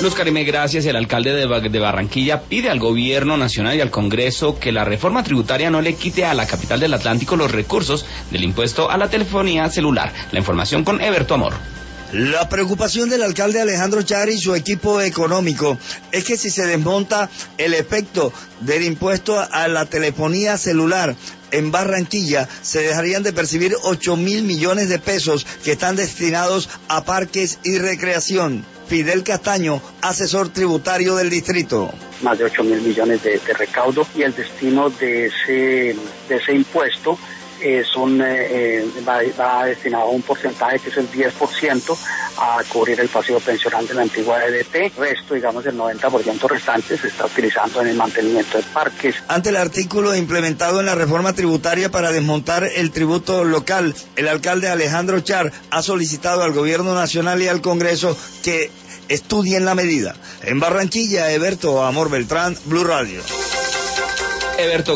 Luz Karime, gracias. El alcalde de Barranquilla pide al gobierno nacional y al Congreso que la reforma tributaria no le quite a la capital del Atlántico los recursos del impuesto a la telefonía celular. La información con Eberto Amor. La preocupación del alcalde Alejandro Char y su equipo económico es que si se desmonta el efecto del impuesto a la telefonía celular en Barranquilla, se dejarían de percibir 8.000 millones de pesos que están destinados a parques y recreación. Fidel Castaño, asesor tributario del distrito. Más de 8.000 millones de recaudo, y el destino de ese impuesto va destinado a un porcentaje que es el 10% a cubrir el pasivo pensional de la antigua EDT. El resto, digamos el 90% restante, se está utilizando en el mantenimiento de parques. Ante el artículo implementado en la reforma tributaria para desmontar el tributo local, el alcalde Alejandro Char ha solicitado al gobierno nacional y al Congreso que estudien la medida. En Barranquilla, Eberto Amor Beltrán, Blue Radio. Eberto.